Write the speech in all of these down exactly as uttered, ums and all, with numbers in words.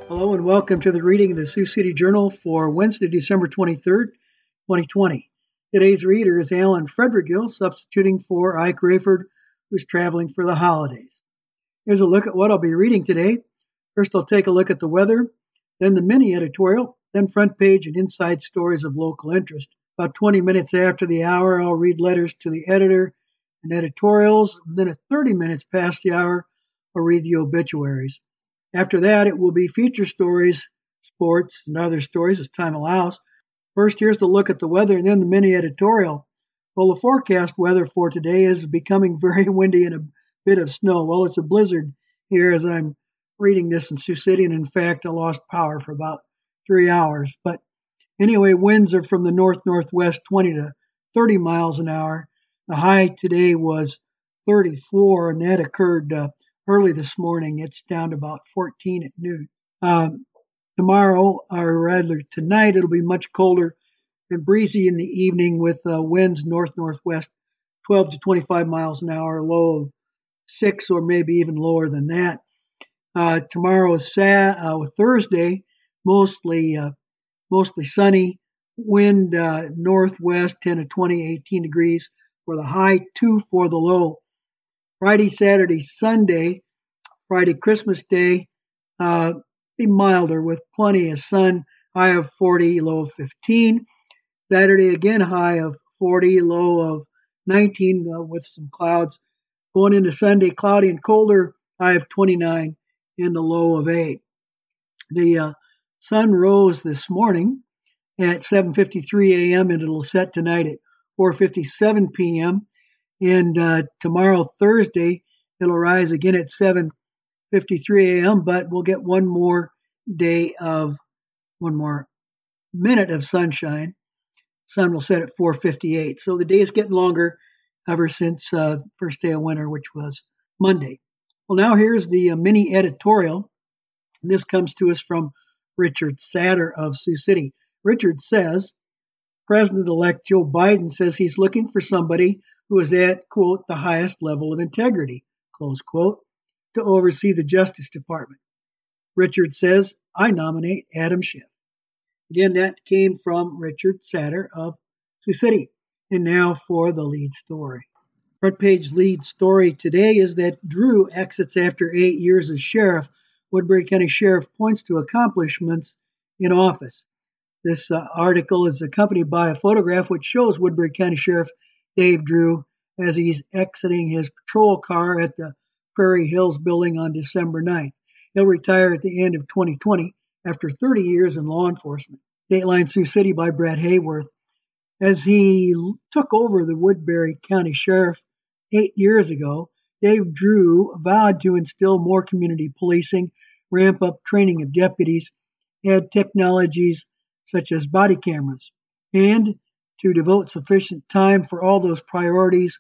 Hello and welcome to the reading of the Sioux City Journal for Wednesday, December twenty-third, twenty twenty. Today's reader is Alan Frederigill, substituting for Ike Rayford, who's traveling for the holidays. Here's a look at what I'll be reading today. First, I'll take a look at the weather, then the mini editorial, then front page and inside stories of local interest. About twenty minutes after the hour, I'll read letters to the editor and editorials, and then at thirty minutes past the hour, I'll read the obituaries. After that, it will be feature stories, sports, and other stories as time allows. First, here's the look at the weather and then the mini editorial. Well, the forecast weather for today is becoming very windy and a bit of snow. Well, it's a blizzard here as I'm reading this in Sioux City, and in fact, I lost power for about three hours. But anyway, winds are from the north-northwest, twenty to thirty miles an hour. The high today was thirty-four, and that occurred uh, early this morning. It's down to about fourteen at noon. Um, tomorrow, or rather tonight, it'll be much colder and breezy in the evening with uh, winds north-northwest, twelve to twenty-five miles an hour, low of six or maybe even lower than that. Uh, tomorrow is Sa- uh, Thursday, mostly uh, mostly sunny, wind uh, northwest ten to twenty, eighteen degrees for the high, two for the low. Friday, Saturday, Sunday, Friday, Christmas Day, uh, be milder with plenty of sun, high of forty, low of fifteen. Saturday, again, high of forty, low of nineteen uh, with some clouds. Going into Sunday, cloudy and colder, high of twenty-nine and the low of eight. The uh, sun rose this morning at seven fifty-three a.m. and it'll set tonight at four fifty-seven p.m. And uh, tomorrow, Thursday, it'll rise again at seven fifty-three a.m., but we'll get one more day of, one more minute of sunshine. Sun will set at four fifty-eight. So the day is getting longer ever since uh, first day of winter, which was Monday. Well, now here's the uh, mini editorial. This comes to us from Richard Satter of Sioux City. Richard says, President-elect Joe Biden says he's looking for somebody who is at, quote, the highest level of integrity, close quote, to oversee the Justice Department. Richard says, I nominate Adam Schiff. Again, that came from Richard Satter of Sioux City. And now for the lead story. Front page lead story today is that Drew exits after eight years as sheriff. Woodbury County Sheriff points to accomplishments in office. This uh, article is accompanied by a photograph which shows Woodbury County Sheriff Dave Drew as he's exiting his patrol car at the Prairie Hills building on December ninth. He'll retire at the end of twenty twenty after thirty years in law enforcement. Dateline Sioux City by Brett Hayworth. As he took over the Woodbury County Sheriff eight years ago, Dave Drew vowed to instill more community policing, ramp up training of deputies, add technologies such as body cameras, and to devote sufficient time for all those priorities.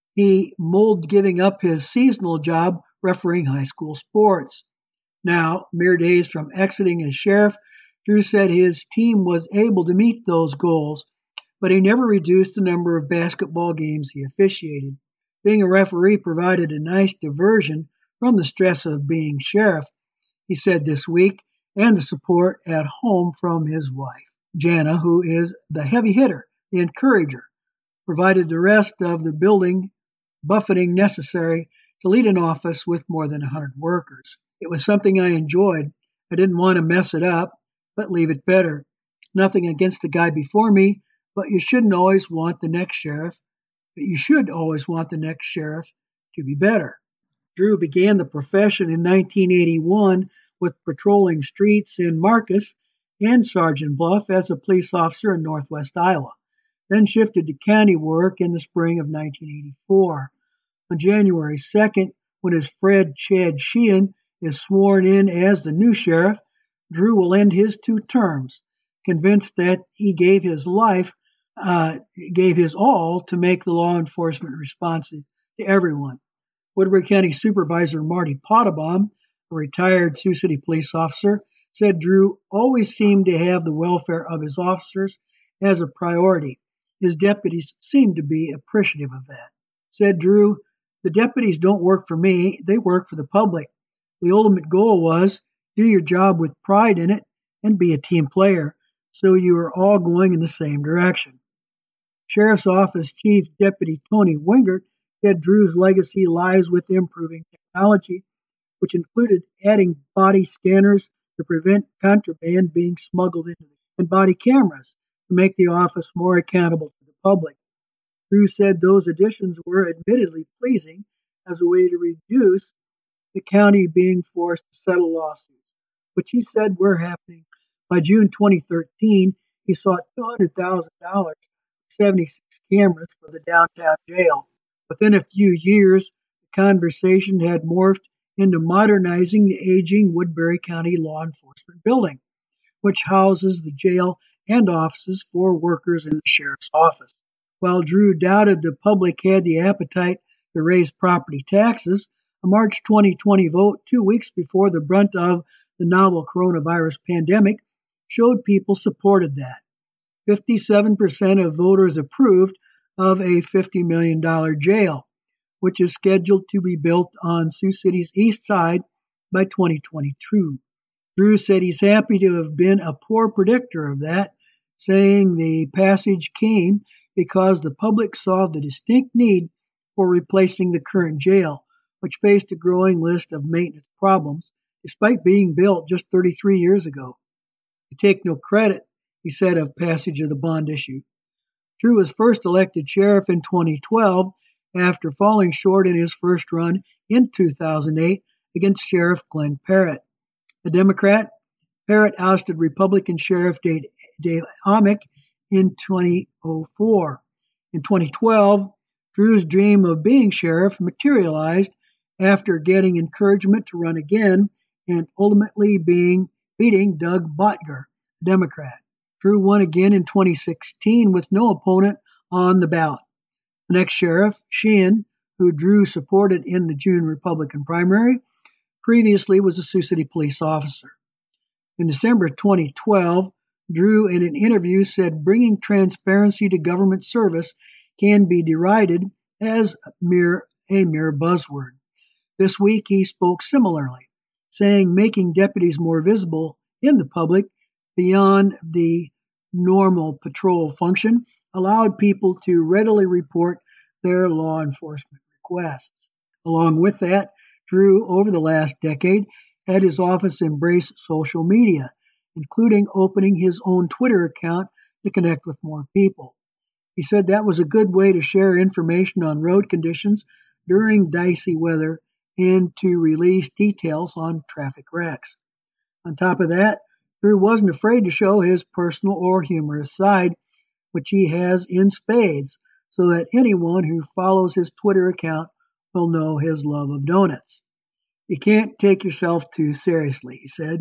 He mulled giving up his seasonal job refereeing high school sports. Now, mere days from exiting as sheriff, Drew said his team was able to meet those goals, but he never reduced the number of basketball games he officiated. Being a referee provided a nice diversion from the stress of being sheriff, he said this week, and the support at home from his wife. Jana, who is the heavy hitter, the encourager, provided the rest of the building buffeting necessary to lead an office with more than one hundred workers. It was something I enjoyed. I didn't want to mess it up, but leave it better. Nothing against the guy before me, but you shouldn't always want the next sheriff, but you should always want the next sheriff to be better. Drew began the profession in nineteen eighty-one with patrolling streets in Marcus and Sergeant Bluff as a police officer in northwest Iowa, then shifted to county work in the spring of nineteen eighty-four. On January second, when his Fred Chad Sheehan is sworn in as the new sheriff, Drew will end his two terms, convinced that he gave his life, uh, gave his all to make the law enforcement responsive to everyone. Woodbury County Supervisor Marty Potabom, a retired Sioux City police officer, said Drew always seemed to have the welfare of his officers as a priority. His deputies seemed to be appreciative of that. Said Drew, the deputies don't work for me, they work for the public. The ultimate goal was do your job with pride in it, and be a team player so you are all going in the same direction. Sheriff's Office Chief Deputy Tony Wingert said Drew's legacy lies with improving technology, which included adding body scanners to prevent contraband being smuggled into the and body cameras to make the office more accountable to the public. Drew said those additions were admittedly pleasing as a way to reduce the county being forced to settle lawsuits, which he said were happening. By June twenty thirteen, he sought two hundred thousand dollars for seventy-six cameras for the downtown jail. Within a few years, the conversation had morphed into modernizing the aging Woodbury County Law Enforcement Building, which houses the jail and offices for workers in the sheriff's office. While Drew doubted the public had the appetite to raise property taxes, a March twenty twenty vote two weeks before the brunt of the novel coronavirus pandemic showed people supported that. fifty-seven percent of voters approved of a fifty million dollars jail, which is scheduled to be built on Sioux City's east side by twenty twenty-two. Drew said he's happy to have been a poor predictor of that, saying the passage came because the public saw the distinct need for replacing the current jail, which faced a growing list of maintenance problems, despite being built just thirty-three years ago. To take no credit, he said, of passage of the bond issue. Drew was first elected sheriff in twenty twelve after falling short in his first run in two thousand eight against Sheriff Glenn Parrott. A Democrat, Parrott ousted Republican Sheriff Dave, Dave Amick in twenty oh four. In twenty twelve, Drew's dream of being sheriff materialized after getting encouragement to run again and ultimately being beating Doug Botger, a Democrat. Drew won again in twenty sixteen with no opponent on the ballot. The next sheriff, Sheehan, who Drew supported in the June Republican primary, previously was a Sioux City police officer. In December twenty twelve, Drew, in an interview, said bringing transparency to government service can be derided as mere, a mere buzzword. This week he spoke similarly, saying making deputies more visible in the public beyond the normal patrol function allowed people to readily report their law enforcement requests. Along with that, Drew, over the last decade, had his office embrace social media, including opening his own Twitter account to connect with more people. He said that was a good way to share information on road conditions during dicey weather and to release details on traffic wrecks. On top of that, Drew wasn't afraid to show his personal or humorous side, which he has in spades, so that anyone who follows his Twitter account will know his love of donuts. You can't take yourself too seriously, he said.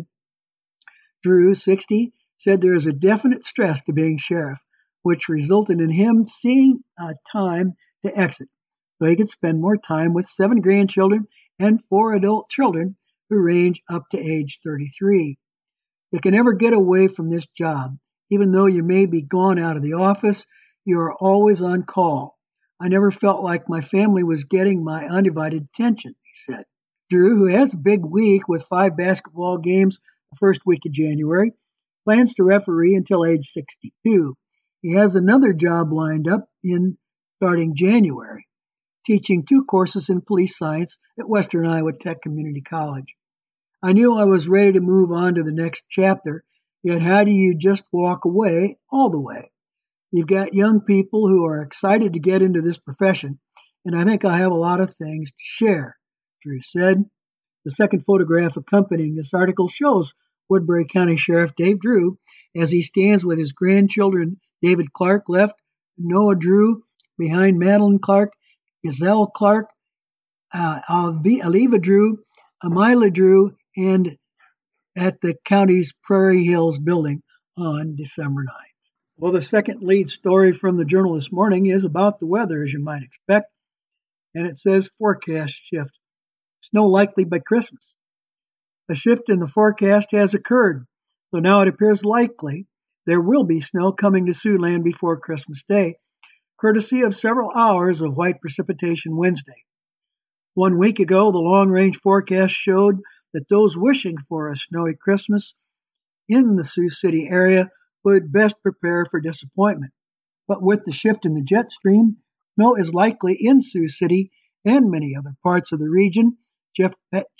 Drew, sixty, said there is a definite stress to being sheriff, which resulted in him seeing a time to exit, so he could spend more time with seven grandchildren and four adult children who range up to age thirty-three. You can never get away from this job. Even though you may be gone out of the office, you are always on call. I never felt like my family was getting my undivided attention, he said. Drew, who has a big week with five basketball games the first week of January, plans to referee until age sixty-two. He has another job lined up in starting January, teaching two courses in police science at Western Iowa Tech Community College. I knew I was ready to move on to the next chapter, yet how do you just walk away all the way? You've got young people who are excited to get into this profession, and I think I have a lot of things to share, Drew said. The second photograph accompanying this article shows Woodbury County Sheriff Dave Drew as he stands with his grandchildren David Clark left, Noah Drew behind Madeline Clark, Gazelle Clark, uh, Aliva Drew, Amila Drew, and at the county's Prairie Hills building on December ninth. Well, the second lead story from the Journal this morning is about the weather, as you might expect, and it says forecast shift. Snow likely by Christmas. A shift in the forecast has occurred, so now it appears likely there will be snow coming to Siouxland before Christmas Day, courtesy of several hours of white precipitation Wednesday. One week ago, the long-range forecast showed that those wishing for a snowy Christmas in the Sioux City area would best prepare for disappointment. But with the shift in the jet stream, snow is likely in Sioux City and many other parts of the region. Jeff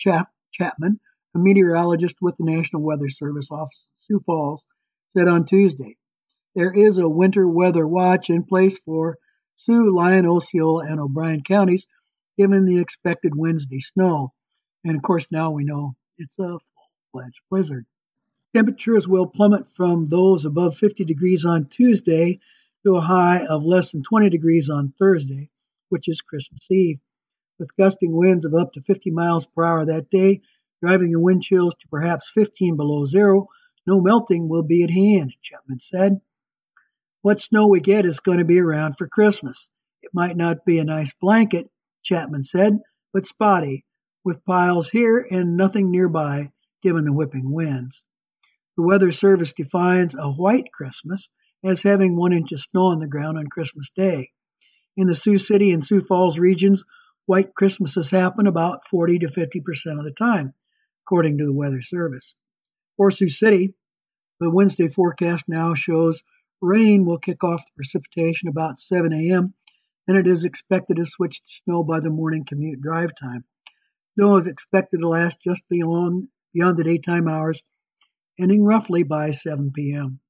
Chapman, a meteorologist with the National Weather Service office in Sioux Falls, said on Tuesday. There is a winter weather watch in place for Sioux, Lyon, Osceola, and O'Brien counties, given the expected Wednesday snow. And of course, now we know it's a full-fledged blizzard. Temperatures will plummet from those above fifty degrees on Tuesday to a high of less than twenty degrees on Thursday, which is Christmas Eve, with gusting winds of up to fifty miles per hour that day, driving the wind chills to perhaps fifteen below zero. No melting will be at hand, Chapman said. What snow we get is going to be around for Christmas. It might not be a nice blanket, Chapman said, but spotty, with piles here and nothing nearby, given the whipping winds. The Weather Service defines a white Christmas as having one inch of snow on the ground on Christmas Day. In the Sioux City and Sioux Falls regions, white Christmases happen about forty to fifty percent of the time, according to the Weather Service. For Sioux City, the Wednesday forecast now shows rain will kick off the precipitation about seven a.m., and it is expected to switch to snow by the morning commute drive time. Snow is expected to last just beyond, beyond the daytime hours, ending roughly by seven p.m.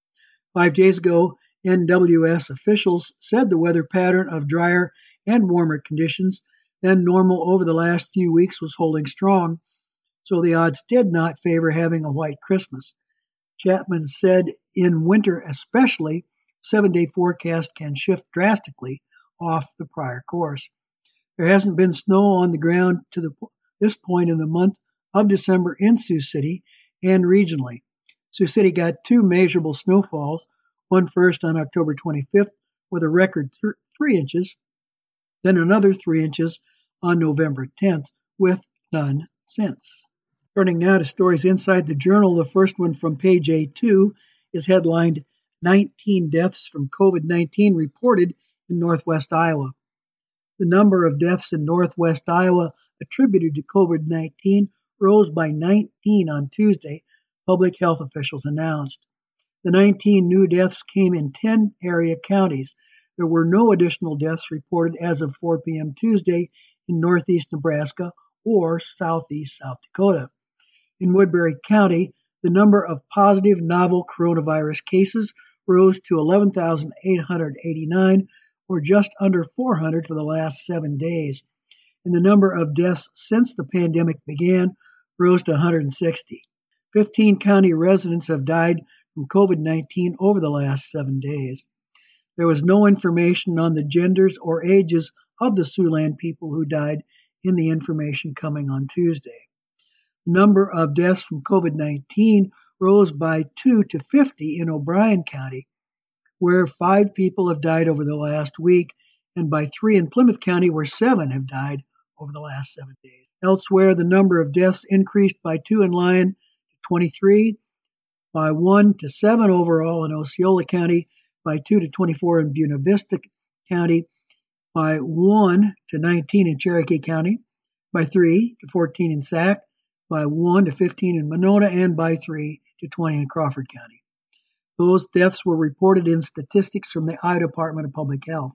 Five days ago, N W S officials said the weather pattern of drier and warmer conditions than normal over the last few weeks was holding strong, so the odds did not favor having a white Christmas. Chapman said in winter especially, seven-day forecast can shift drastically off the prior course. There hasn't been snow on the ground to the, this point in the month of December in Sioux City and regionally. Sioux City got two measurable snowfalls, one first on October twenty-fifth with a record th- three inches, then another three inches on November tenth, with none since. Turning now to stories inside the Journal, the first one from page A two is headlined nineteen deaths from COVID nineteen reported in northwest Iowa. The number of deaths in northwest Iowa attributed to COVID nineteen rose by nineteen on Tuesday, public health officials announced. The nineteen new deaths came in ten area counties. There were no additional deaths reported as of four p.m. Tuesday in northeast Nebraska or southeast South Dakota. In Woodbury County, the number of positive novel coronavirus cases rose to eleven thousand eight hundred eighty-nine, or just under four hundred for the last seven days. And the number of deaths since the pandemic began rose to one hundred sixty. fifteen county residents have died from COVID nineteen over the last seven days. There was no information on the genders or ages of the Siouxland people who died in the information coming on Tuesday. The number of deaths from COVID nineteen rose by two to fifty in O'Brien County, where five people have died over the last week, and by three in Plymouth County, where seven have died over the last seven days. Elsewhere, the number of deaths increased by two in Lyon to twenty-three, by one to seven overall in Osceola County, by two to twenty-four in Buena Vista County, by one to nineteen in Cherokee County, by three to fourteen in Sac, by one to fifteen in Monona, and by three to twenty in Crawford County. Those deaths were reported in statistics from the Iowa Department of Public Health.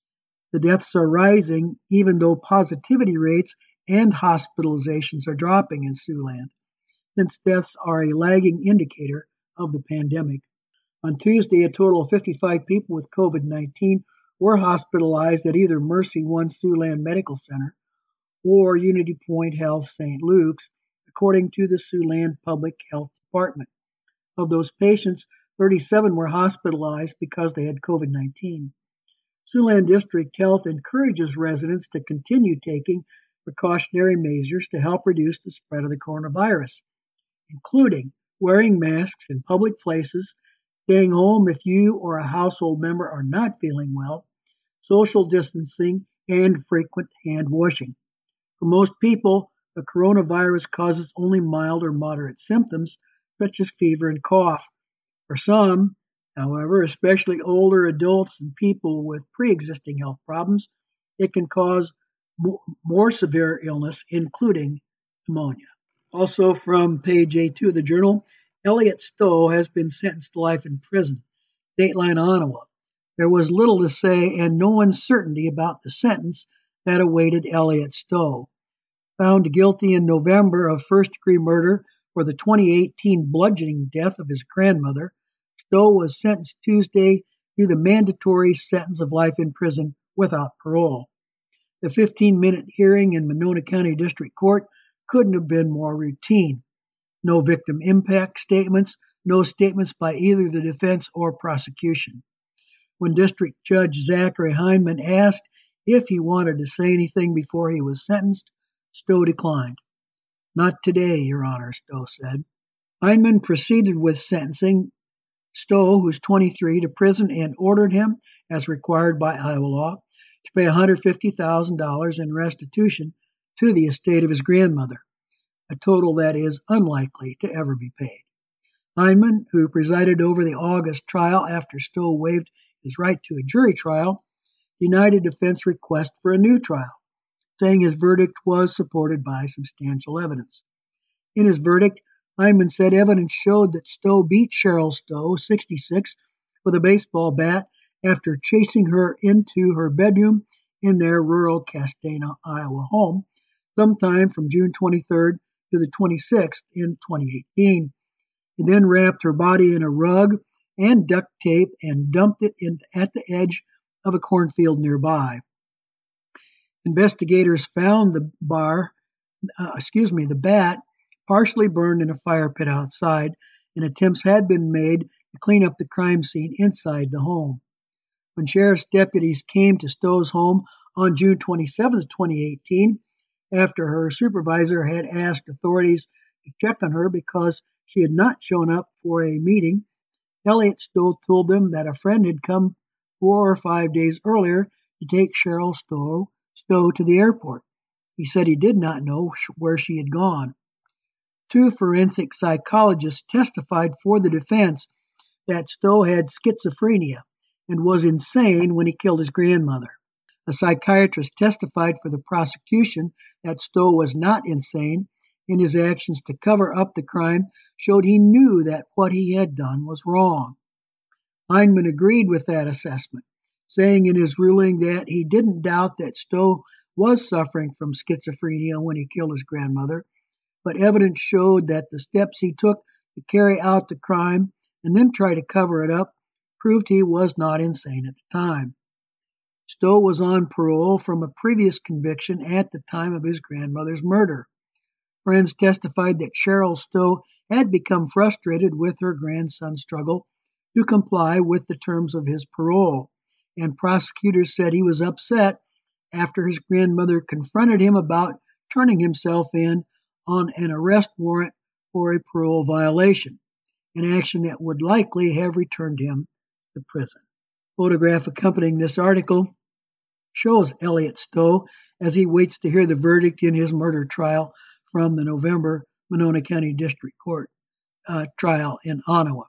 The deaths are rising even though positivity rates and hospitalizations are dropping in Siouxland, since deaths are a lagging indicator of the pandemic. On Tuesday, a total of fifty-five people with COVID nineteen were hospitalized at either Mercy One Siouxland Medical Center or Unity Point Health Saint Luke's, according to the Siouxland Public Health Department. Of those patients, thirty-seven were hospitalized because they had COVID nineteen. Siouxland District Health encourages residents to continue taking precautionary measures to help reduce the spread of the coronavirus, including wearing masks in public places, staying home if you or a household member are not feeling well, social distancing, and frequent hand washing. For most people, the coronavirus causes only mild or moderate symptoms, such as fever and cough. For some, however, especially older adults and people with pre-existing health problems, it can cause more severe illness, including pneumonia. Also from page A two of the journal, Elliot Stowe has been sentenced to life in prison. Dateline Ottawa. There was little to say and no uncertainty about the sentence that awaited Elliot Stowe. Found guilty in November of first-degree murder for the twenty eighteen bludgeoning death of his grandmother, Stowe was sentenced Tuesday to the mandatory sentence of life in prison without parole. The fifteen-minute hearing in Monona County District Court couldn't have been more routine. No victim impact statements, no statements by either the defense or prosecution. When District Judge Zachary Heineman asked if he wanted to say anything before he was sentenced, Stowe declined. Not today, Your Honor, Stowe said. Heineman proceeded with sentencing Stowe, who's twenty-three, to prison and ordered him, as required by Iowa law, to pay one hundred fifty thousand dollars in restitution to the estate of his grandmother, a total that is unlikely to ever be paid. Heineman, who presided over the August trial after Stowe waived his right to a jury trial, denied a defense request for a new trial, saying his verdict was supported by substantial evidence. In his verdict, Heineman said evidence showed that Stowe beat Cheryl Stowe, sixty-six, with a baseball bat after chasing her into her bedroom in their rural Castana, Iowa home sometime from June twenty-third to the twenty-sixth in twenty eighteen. He then wrapped her body in a rug and duct tape and dumped it in, at the edge of a cornfield nearby. Investigators found the bar, uh, excuse me, the bat partially burned in a fire pit outside, and attempts had been made to clean up the crime scene inside the home. When sheriff's deputies came to Stowe's home on June twenty-seventh, twenty eighteen, after her supervisor had asked authorities to check on her because she had not shown up for a meeting, Elliot Stowe told them that a friend had come four or five days earlier to take Cheryl Stowe, Stowe to the airport. He said he did not know where she had gone. Two forensic psychologists testified for the defense that Stowe had schizophrenia and was insane when he killed his grandmother. A psychiatrist testified for the prosecution that Stowe was not insane, and his actions to cover up the crime showed he knew that what he had done was wrong. Heineman agreed with that assessment, saying in his ruling that he didn't doubt that Stowe was suffering from schizophrenia when he killed his grandmother, but evidence showed that the steps he took to carry out the crime and then try to cover it up proved he was not insane at the time. Stowe was on parole from a previous conviction at the time of his grandmother's murder. Friends testified that Cheryl Stowe had become frustrated with her grandson's struggle to comply with the terms of his parole, and prosecutors said he was upset after his grandmother confronted him about turning himself in on an arrest warrant for a parole violation, an action that would likely have returned him to prison. Photograph accompanying this article shows Elliot Stowe as he waits to hear the verdict in his murder trial from the November Monona County District Court uh, trial in Ottawa.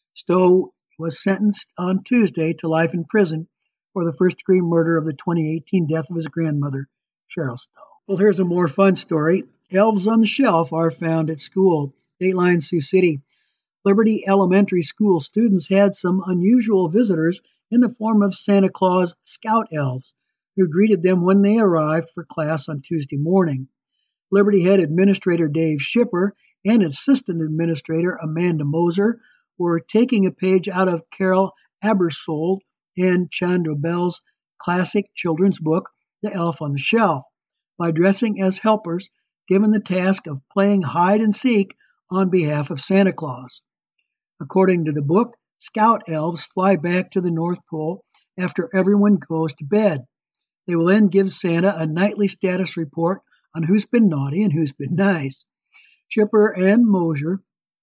Stowe was sentenced on Tuesday to life in prison for the first-degree murder of the twenty eighteen death of his grandmother, Cheryl Stowe. Well, here's a more fun story. Elves on the shelf are found at school. Dateline Sioux City. Liberty Elementary School students had some unusual visitors in the form of Santa Claus Scout elves, who greeted them when they arrived for class on Tuesday morning. Liberty Head Administrator Dave Shipper and Assistant Administrator Amanda Moser were taking a page out of Carol Abersold and Chandra Bell's classic children's book, The Elf on the Shelf, by dressing as helpers, given the task of playing hide and seek on behalf of Santa Claus. According to the book, Scout elves fly back to the North Pole after everyone goes to bed. They will then give Santa a nightly status report on who's been naughty and who's been nice. Shipper and Mosier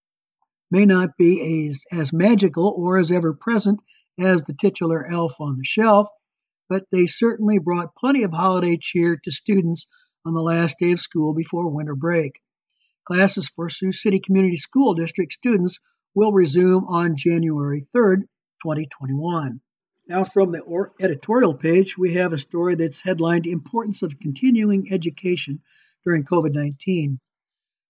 may not be as, as magical or as ever-present as the titular elf on the shelf, but they certainly brought plenty of holiday cheer to students on the last day of school before winter break. Classes for Sioux City Community School District students will resume on January third, twenty twenty-one. Now from the or- editorial page, we have a story that's headlined Importance of Continuing Education During COVID nineteen.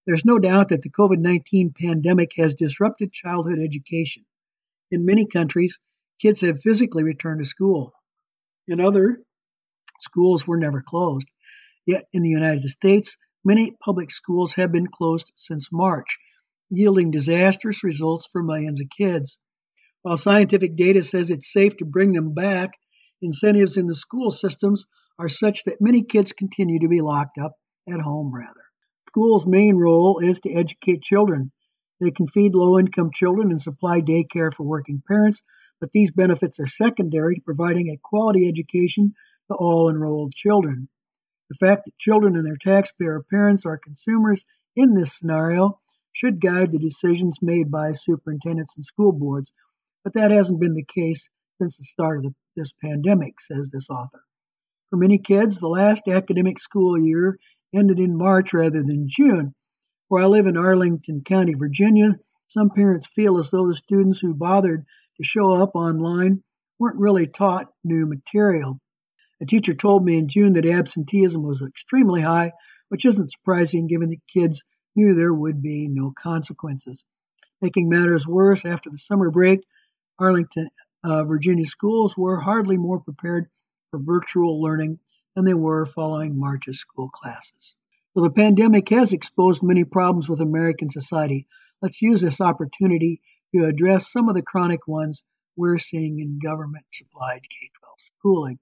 There's no doubt that the COVID nineteen pandemic has disrupted childhood education. In many countries, kids have physically returned to school. In other, schools were never closed. Yet in the United States, many public schools have been closed since March, yielding disastrous results for millions of kids. While scientific data says it's safe to bring them back, incentives in the school systems are such that many kids continue to be locked up at home, rather. Schools' main role is to educate children. They can feed low-income children and supply daycare for working parents, but these benefits are secondary to providing a quality education to all enrolled children. The fact that children and their taxpayer parents are consumers in this scenario should guide the decisions made by superintendents and school boards, but that hasn't been the case since the start of the, this pandemic, says this author. For many kids, the last academic school year ended in March rather than June. Where I live in Arlington County, Virginia, some parents feel as though the students who bothered to show up online weren't really taught new material. A teacher told me in June that absenteeism was extremely high, which isn't surprising given that kids knew there would be no consequences. Making matters worse, after the summer break, Arlington, uh, Virginia schools were hardly more prepared for virtual learning than they were following March's school classes. So the pandemic has exposed many problems with American society. Let's use this opportunity to address some of the chronic ones we're seeing in government-supplied K twelve schooling.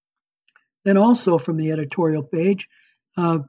Then also from the editorial page, uh,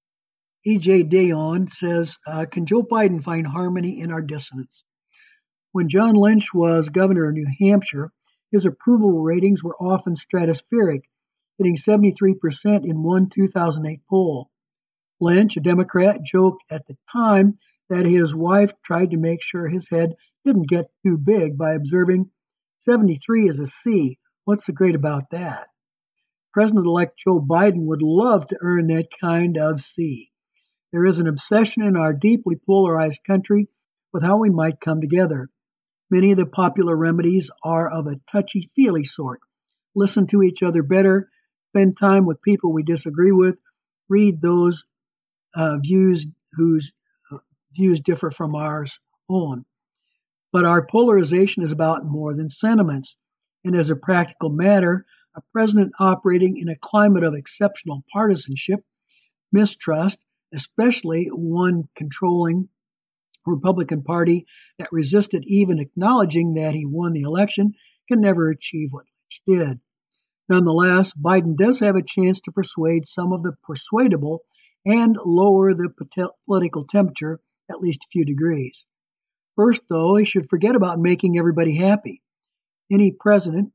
E J Dayon says, uh, can Joe Biden find harmony in our dissonance? When John Lynch was governor of New Hampshire, his approval ratings were often stratospheric, hitting seventy-three percent in one two thousand eight poll. Lynch, a Democrat, joked at the time that his wife tried to make sure his head didn't get too big by observing, seventy-three is a C. What's so great about that? President-elect Joe Biden would love to earn that kind of C. There is an obsession in our deeply polarized country with how we might come together. Many of the popular remedies are of a touchy-feely sort. Listen to each other better, spend time with people we disagree with, read those uh, views whose uh, views differ from ours own. But our polarization is about more than sentiments. And as a practical matter, a president operating in a climate of exceptional partisanship, mistrust, especially one controlling Republican Party that resisted even acknowledging that he won the election, can never achieve what Lynch did. Nonetheless, Biden does have a chance to persuade some of the persuadable and lower the political temperature at least a few degrees. First, though, he should forget about making everybody happy. Any president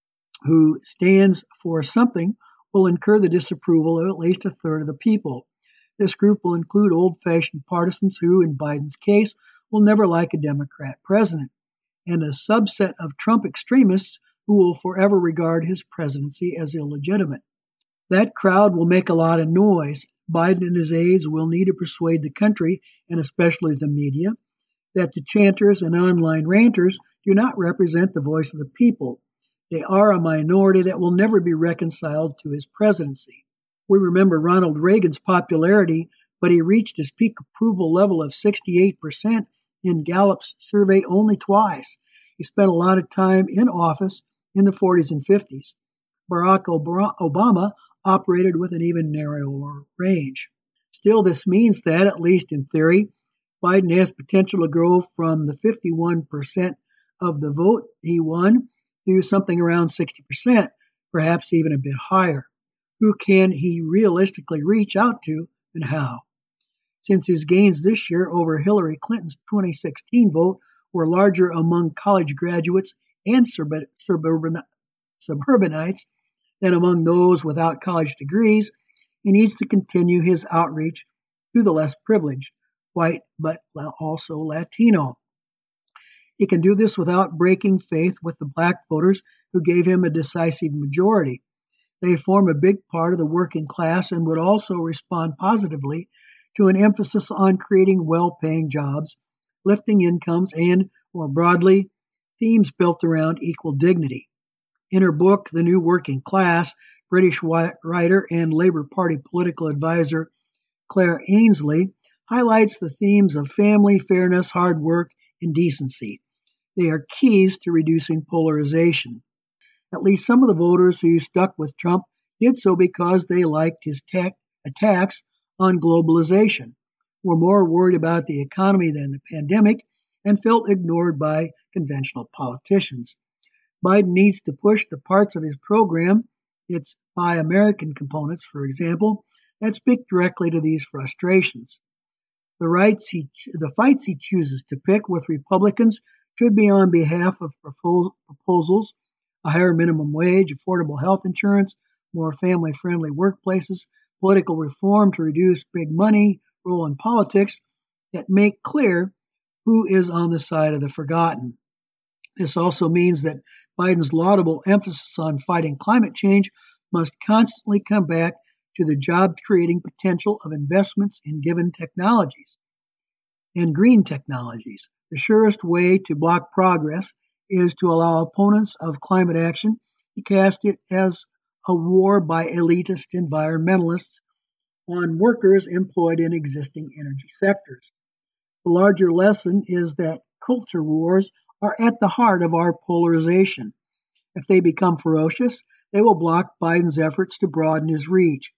who stands for something will incur the disapproval of at least a third of the people. This group will include old-fashioned partisans who, in Biden's case, will never like a Democrat president, and a subset of Trump extremists who will forever regard his presidency as illegitimate. That crowd will make a lot of noise. Biden and his aides will need to persuade the country, and especially the media, that the chanters and online ranters do not represent the voice of the people. They are a minority that will never be reconciled to his presidency. We remember Ronald Reagan's popularity, but he reached his peak approval level of sixty-eight percent in Gallup's survey only twice. He spent a lot of time in office in the forties and fifties. Barack Obama operated with an even narrower range. Still, this means that, at least in theory, Biden has potential to grow from the fifty-one percent of the vote he won to something around sixty percent, perhaps even a bit higher. Who can he realistically reach out to and how? Since his gains this year over Hillary Clinton's twenty sixteen vote were larger among college graduates and suburban, suburbanites than among those without college degrees, he needs to continue his outreach to the less privileged, white but also Latino. He can do this without breaking faith with the black voters who gave him a decisive majority. They form a big part of the working class and would also respond positively to an emphasis on creating well-paying jobs, lifting incomes, and, more broadly, themes built around equal dignity. In her book, The New Working Class, British writer and Labour Party political advisor Claire Ainsley highlights the themes of family, fairness, hard work, and decency. They are keys to reducing polarization. At least some of the voters who stuck with Trump did so because they liked his ta- attacks on globalization, were more worried about the economy than the pandemic, and felt ignored by conventional politicians. Biden needs to push the parts of his program, its Buy American components, for example, that speak directly to these frustrations. The, rights he, the fights he chooses to pick with Republicans should be on behalf of propos- proposals, a higher minimum wage, affordable health insurance, more family friendly workplaces, political reform to reduce big money role in politics that make clear who is on the side of the forgotten. This also means that Biden's laudable emphasis on fighting climate change must constantly come back to the job creating potential of investments in given technologies and green technologies. The surest way to block progress is to allow opponents of climate action to cast it as a war by elitist environmentalists on workers employed in existing energy sectors. The larger lesson is that culture wars are at the heart of our polarization. If they become ferocious, they will block Biden's efforts to broaden his reach.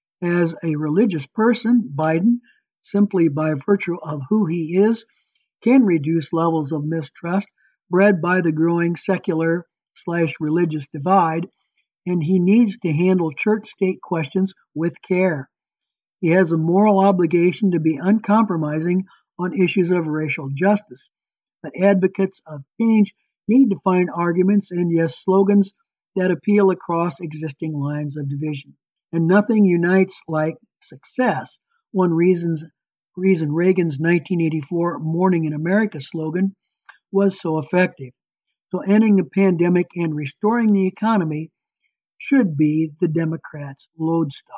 As a religious person, Biden, simply by virtue of who he is, can reduce levels of mistrust bred by the growing secular slash religious divide, and he needs to handle church state questions with care. He has a moral obligation to be uncompromising on issues of racial justice, but advocates of change need to find arguments and, yes, slogans that appeal across existing lines of division. And nothing unites like success. One reasons, reason Reagan's nineteen eighty-four Morning in America slogan was so effective. So ending the pandemic and restoring the economy should be the Democrats' lodestar.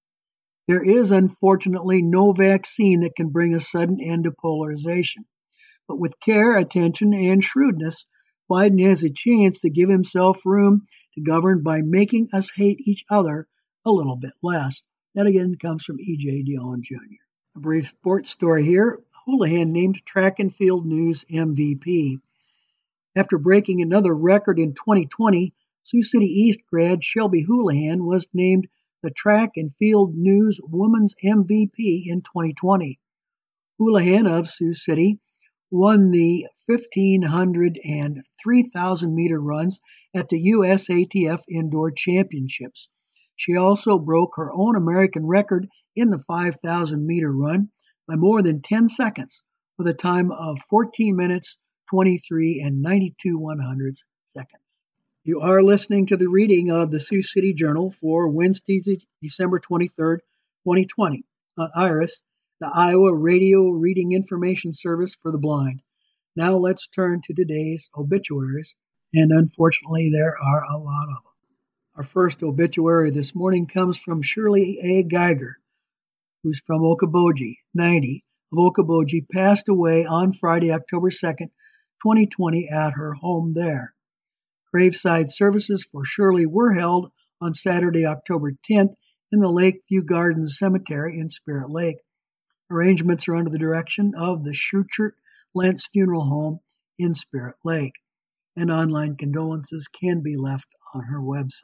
There is unfortunately no vaccine that can bring a sudden end to polarization. But with care, attention, and shrewdness, Biden has a chance to give himself room to govern by making us hate each other a little bit less. That again comes from E J. Dillon Junior A brief sports story here. Houlihan named Track and Field News M V P. After breaking another record in twenty twenty, Sioux City East grad Shelby Houlihan was named the Track and Field News Women's M V P in twenty twenty. Houlihan of Sioux City won the fifteen hundred and three thousand meter runs at the U S A T F Indoor Championships. She also broke her own American record in the five thousand meter run by more than ten seconds with a time of fourteen minutes, twenty-three and ninety-two one hundredths seconds. You are listening to the reading of the Sioux City Journal for Wednesday, December twenty-third, twenty twenty on IRIS, the Iowa Radio Reading Information Service for the Blind. Now let's turn to today's obituaries, and unfortunately there are a lot of them. Our first obituary this morning comes from Shirley A. Geiger, who's from Okoboji, ninety, of Okoboji, passed away on Friday, October second, twenty twenty at her home there. Graveside services for Shirley were held on Saturday, October tenth in the Lakeview Gardens Cemetery in Spirit Lake. Arrangements are under the direction of the Schuchert Lentz Funeral Home in Spirit Lake, and online condolences can be left on her website.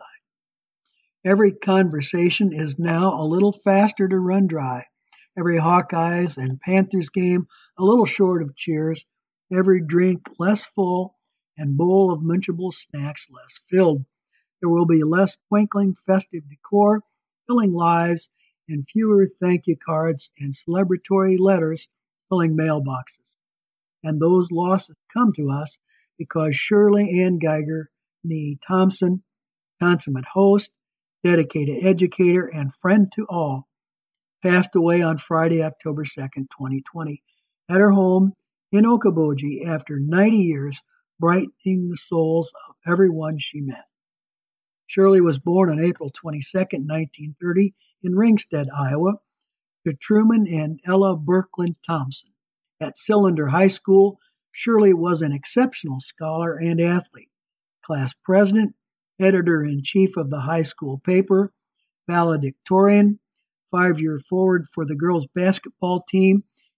Every conversation is now a little faster to run dry. Every Hawkeyes and Panthers game a little short of cheers. Every drink less full and bowl of munchable snacks less filled. There will be less twinkling festive decor, filling lives, and fewer thank you cards and celebratory letters filling mailboxes. And those losses come to us because Shirley Ann Geiger, nee Thompson, consummate host, dedicated educator, and friend to all, passed away on Friday, October second, twenty twenty, at her home in Okoboji after ninety years, brightening the souls of everyone she met. Shirley was born on April twenty-second, nineteen thirty, in Ringsted, Iowa, to Truman and Ella Birkland Thompson. At Cylinder High School, Shirley was an exceptional scholar and athlete, class president, editor-in-chief of the high school paper, valedictorian, five-year forward for the girls' basketball team,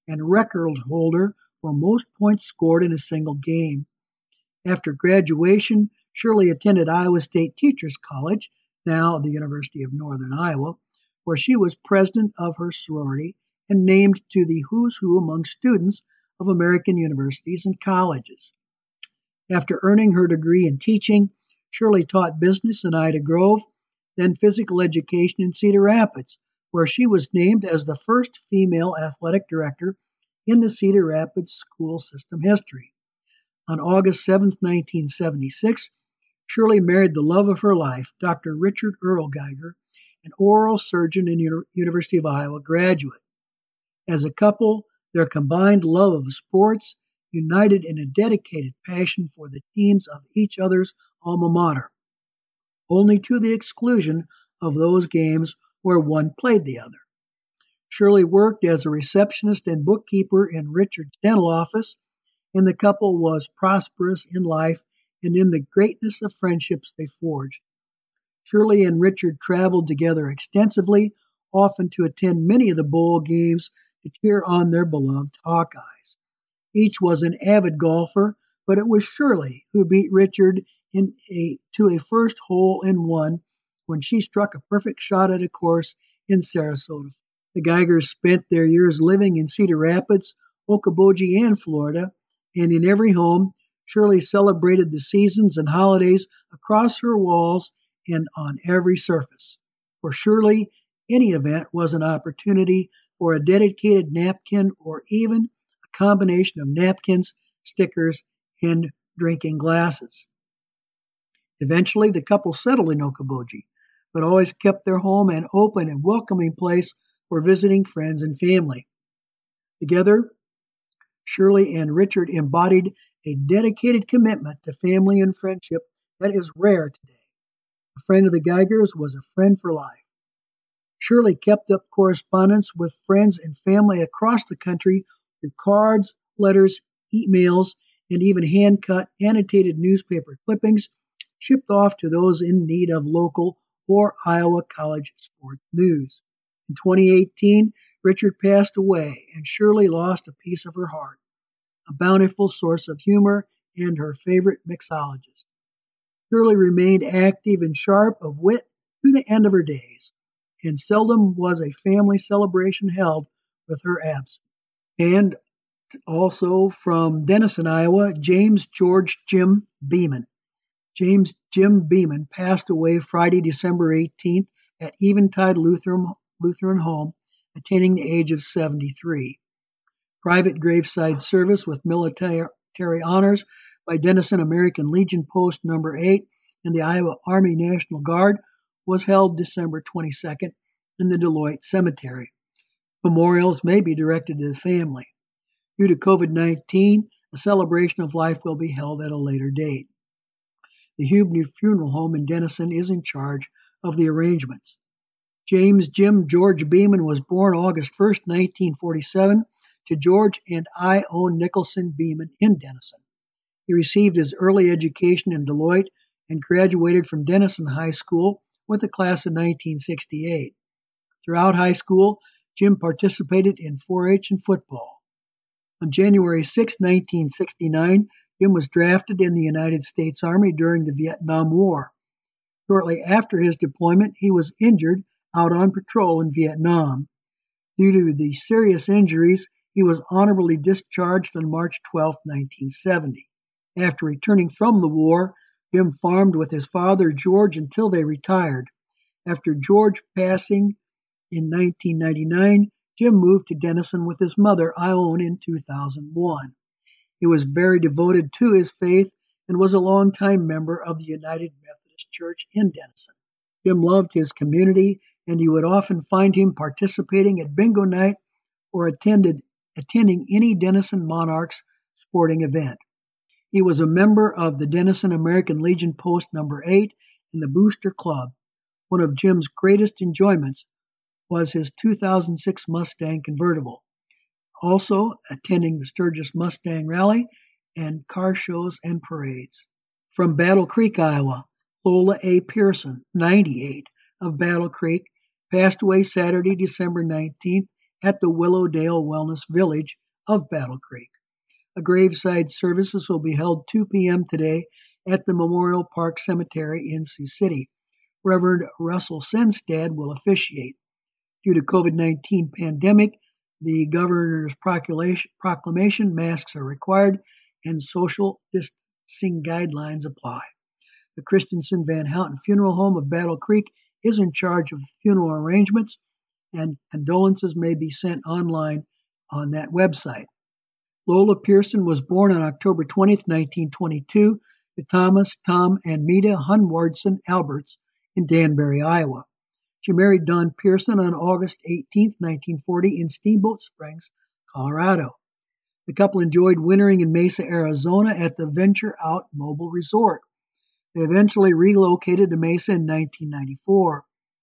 and record holder for most points scored in a single game. After graduation, Shirley attended Iowa State Teachers College, now the University of Northern Iowa, where she was president of her sorority and named to the who's who among students of American universities and colleges. After earning her degree in teaching, Shirley taught business in Ida Grove, then physical education in Cedar Rapids, where she was named as the first female athletic director in the Cedar Rapids school system history. On August seventh, nineteen seventy-six, Shirley married the love of her life, Doctor Richard Earl Geiger, an oral surgeon and U- University of Iowa graduate. As a couple, their combined love of sports united in a dedicated passion for the teams of each other's alma mater, only to the exclusion of those games where one played the other. Shirley worked as a receptionist and bookkeeper in Richard's dental office, and the couple was prosperous in life and in the greatness of friendships they forged. Shirley and Richard traveled together extensively, often to attend many of the bowl games to cheer on their beloved Hawkeyes. Each was an avid golfer, but it was Shirley who beat Richard in a, to a first hole in one when she struck a perfect shot at a course in Sarasota. The Geigers spent their years living in Cedar Rapids, Okoboji, and Florida, and in every home, Shirley celebrated the seasons and holidays across her walls and on every surface. For Shirley, any event was an opportunity for a dedicated napkin or even a combination of napkins, stickers, and drinking glasses. Eventually, the couple settled in Okoboji, but always kept their home an open and welcoming place for visiting friends and family. Together, Shirley and Richard embodied a dedicated commitment to family and friendship that is rare today. A friend of the Geigers was a friend for life. Shirley kept up correspondence with friends and family across the country through cards, letters, emails, and even hand-cut annotated newspaper clippings shipped off to those in need of local or Iowa college sports news. In twenty eighteen, Richard passed away, and Shirley lost a piece of her heart, a bountiful source of humor and her favorite mixologist. Shirley remained active and sharp of wit to the end of her days, and seldom was a family celebration held with her absence. And also from Denison, Iowa, James George Jim Beeman. James Jim Beeman passed away Friday, December eighteenth at Eventide Lutheran, Lutheran Home, attaining the age of seventy-three. Private graveside service with military honors by Denison American Legion Post Number eight and the Iowa Army National Guard was held December twenty-second in the Deloitte Cemetery. Memorials may be directed to the family. Due to COVID nineteen, a celebration of life will be held at a later date. The Hubney Funeral Home in Denison is in charge of the arrangements. James Jim George Beeman was born August first, nineteen forty-seven, to George and I. O. Nicholson Beeman in Denison. He received his early education in Deloitte and graduated from Denison High School with the class of nineteen sixty-eight. Throughout high school, Jim participated in four H and football. On January sixth, nineteen sixty-nine, Jim was drafted in the United States Army during the Vietnam War. Shortly after his deployment, he was injured out on patrol in Vietnam. Due to the serious injuries, he was honorably discharged on March twelfth, nineteen seventy. After returning from the war, Jim farmed with his father, George, until they retired. After George passing in nineteen ninety-nine, Jim moved to Denison with his mother, Ione, in two thousand one. He was very devoted to his faith and was a longtime member of the United Methodist Church in Denison. Jim loved his community, and you would often find him participating at bingo night or attended, attending any Denison Monarchs sporting event. He was a member of the Denison American Legion Post Number eight and the Booster Club. One of Jim's greatest enjoyments was his two thousand six Mustang convertible, also attending the Sturgis Mustang Rally and car shows and parades. From Battle Creek, Iowa, Lola A. Pearson, ninety-eight, of Battle Creek, passed away Saturday, December nineteenth at the Willowdale Wellness Village of Battle Creek. A graveside services will be held two p.m. today at the Memorial Park Cemetery in Sioux City. Reverend Russell Senstad will officiate. Due to COVID nineteen pandemic, the governor's proclamation, masks are required and social distancing guidelines apply. The Christensen Van Houten Funeral Home of Battle Creek is in charge of funeral arrangements, and condolences may be sent online on that website. Lola Pearson was born on October twentieth, nineteen twenty-two, to Thomas, Tom, and Meta Hunwardson Alberts in Danbury, Iowa. She married Don Pearson on August eighteenth, nineteen forty, in Steamboat Springs, Colorado. The couple enjoyed wintering in Mesa, Arizona at the Venture Out Mobile Resort. They eventually relocated to Mesa in nineteen ninety-four.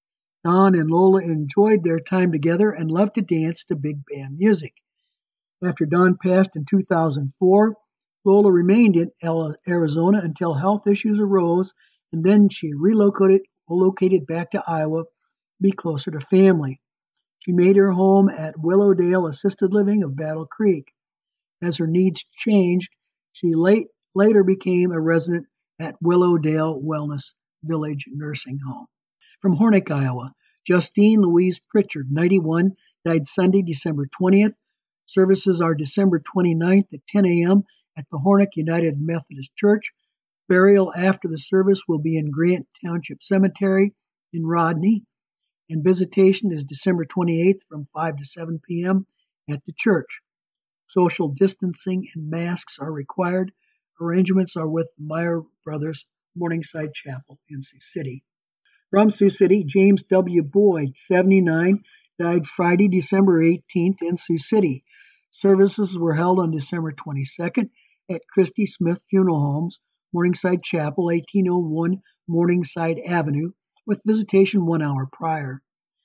Don and Lola enjoyed their time together and loved to dance to big band music. After Don passed in two thousand four, Lola remained in Arizona until health issues arose, and then she relocated relocated back to Iowa to be closer to family. She made her home at Willowdale Assisted Living of Battle Creek. As her needs changed, she late, later became a resident at Willowdale Wellness Village Nursing Home. From Hornick, Iowa, Justine Louise Pritchard, ninety-one, died Sunday, December twentieth. Services are December twenty-ninth at ten a.m. at the Hornick United Methodist Church. Burial after the service will be in Grant Township Cemetery in Rodney, and visitation is December twenty-eighth from five to seven p.m. at the church. Social distancing and masks are required. Arrangements are with the Meyer Brothers Morningside Chapel in Sioux City. From Sioux City, James W. Boyd, seventy-nine, died Friday, December eighteenth in Sioux City. Services were held on December twenty-second at Christy Smith Funeral Homes, Morningside Chapel, eighteen oh one Morningside Avenue, with visitation one hour prior.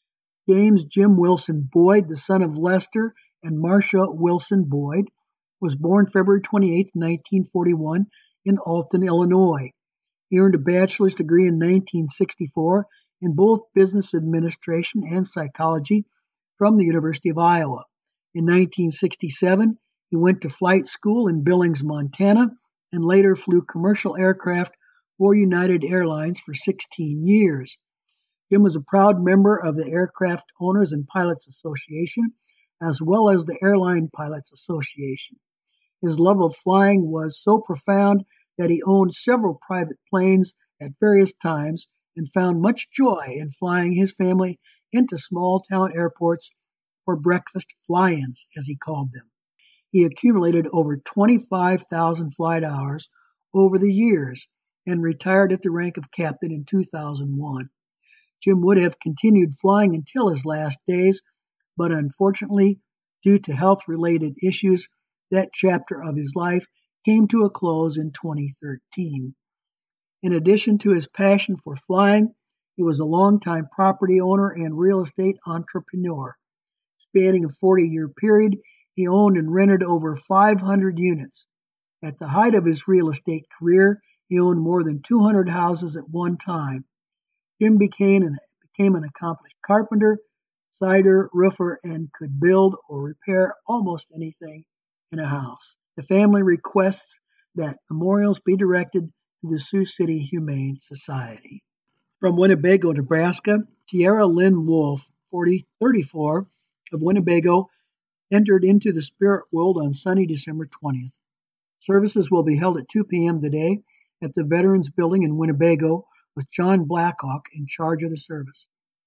James Jim Wilson Boyd, the son of Lester and Marcia Wilson Boyd, was born February twenty-eighth, nineteen forty-one, in Alton, Illinois. He earned a bachelor's degree in nineteen sixty-four in both business administration and psychology from the University of Iowa. In nineteen sixty-seven, he went to flight school in Billings, Montana, and later flew commercial aircraft for United Airlines for sixteen years. Jim was a proud member of the Aircraft Owners and Pilots Association, as well as the Airline Pilots Association. His love of flying was so profound that he owned several private planes at various times and found much joy in flying his family into small-town airports for breakfast fly-ins, as he called them. He accumulated over twenty-five thousand flight hours over the years and retired at the rank of captain in two thousand one. Jim would have continued flying until his last days, but unfortunately, due to health-related issues, that chapter of his life came to a close in twenty thirteen. In addition to his passion for flying, he was a longtime property owner and real estate entrepreneur. Spanning a forty-year period, he owned and rented over five hundred units. At the height of his real estate career, he owned more than two hundred houses at one time. Jim became an, became an accomplished carpenter, cider, roofer, and could build or repair almost anything in a house. The family requests that memorials be directed to the Sioux City Humane Society. From Winnebago, Nebraska, Tiara Lynn Wolf, forty, thirty-four, of Winnebago, entered into the spirit world on Sunday, December twentieth. Services will be held at two p.m. today at the Veterans Building in Winnebago, with John Blackhawk in charge of the service.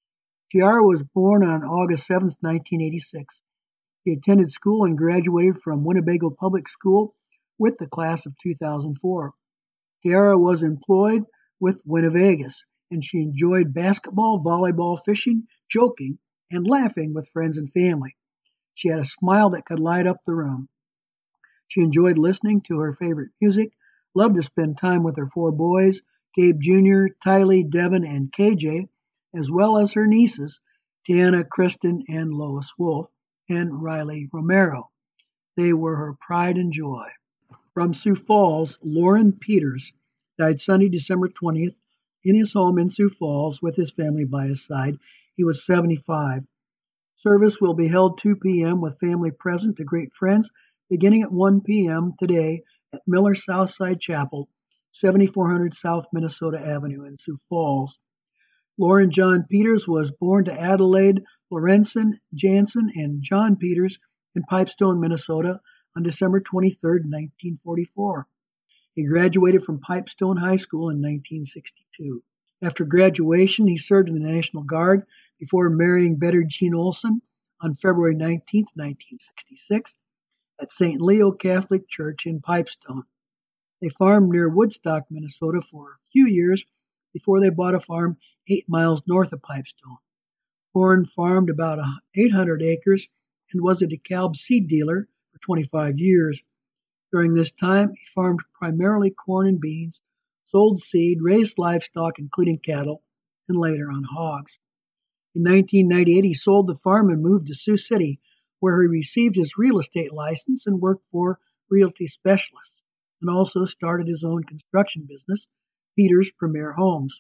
Tiara was born on August seventh, nineteen eighty-six. He attended school and graduated from Winnebago Public School with the class of two thousand four. Tiara was employed with Winnevegas, and she enjoyed basketball, volleyball, fishing, joking, and laughing with friends and family. She had a smile that could light up the room. She enjoyed listening to her favorite music, loved to spend time with her four boys, Gabe Junior, Tylee, Devin, and K J, as well as her nieces, Tiana, Kristen, and Lois Wolf, and Riley Romero. They were her pride and joy. From Sioux Falls, Lauren Peters died Sunday, December twentieth, in his home in Sioux Falls with his family by his side. He was seventy-five. Service will be held two p.m. with family present to greet friends, beginning at one p.m. today at Miller Southside Chapel, seventy-four hundred South Minnesota Avenue in Sioux Falls. Lauren John Peters was born to Adelaide Lorenzen Jansen and John Peters in Pipestone, Minnesota on December twenty-third, nineteen forty-four. He graduated from Pipestone High School in nineteen sixty-two. After graduation, he served in the National Guard before marrying Betty Jean Olson on February nineteenth, nineteen sixty-six at Saint Leo Catholic Church in Pipestone. They farmed near Woodstock, Minnesota for a few years before they bought a farm eight miles north of Pipestone. Horn farmed about eight hundred acres and was a DeKalb seed dealer for twenty-five years. During this time, he farmed primarily corn and beans, sold seed, raised livestock, including cattle, and later on hogs. In nineteen ninety-eight, he sold the farm and moved to Sioux City, where he received his real estate license and worked for realty specialists, and also started his own construction business, Peters Premier Homes.